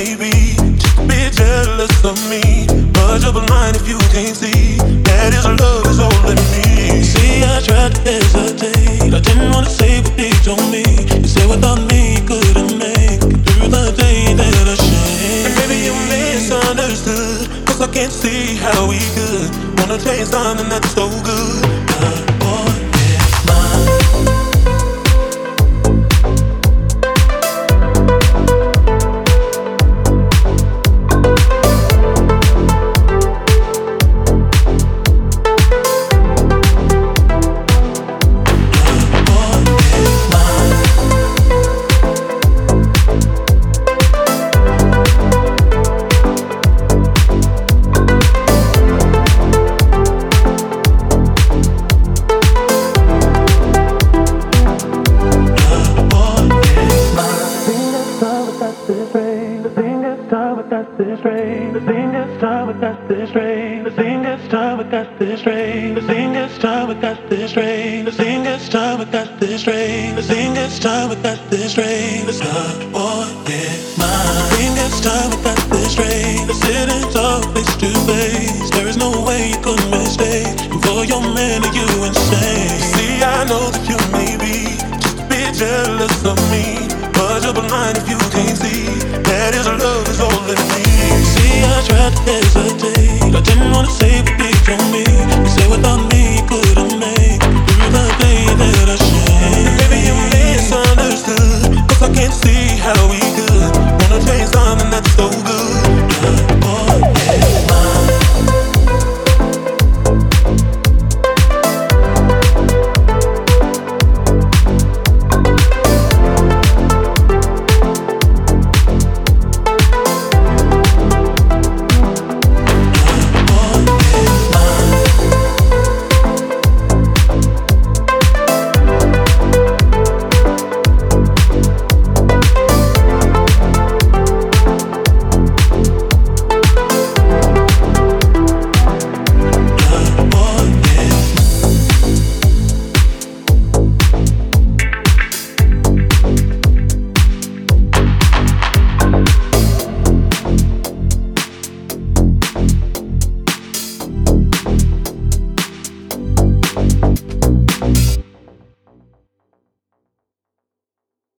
may be just a bit jealous of me. But you're blind if you can't see that his love is all in me. See, I tried to hesitate. I didn't wanna say what they told me. You said without me you couldn't make it through the day that I shame. And maybe you misunderstood, 'cause I can't see how we could wanna change something that's so good. Boy, it's mine. There is no way you could mistake. And for your man, you insane. See, I know that you may be just a bit jealous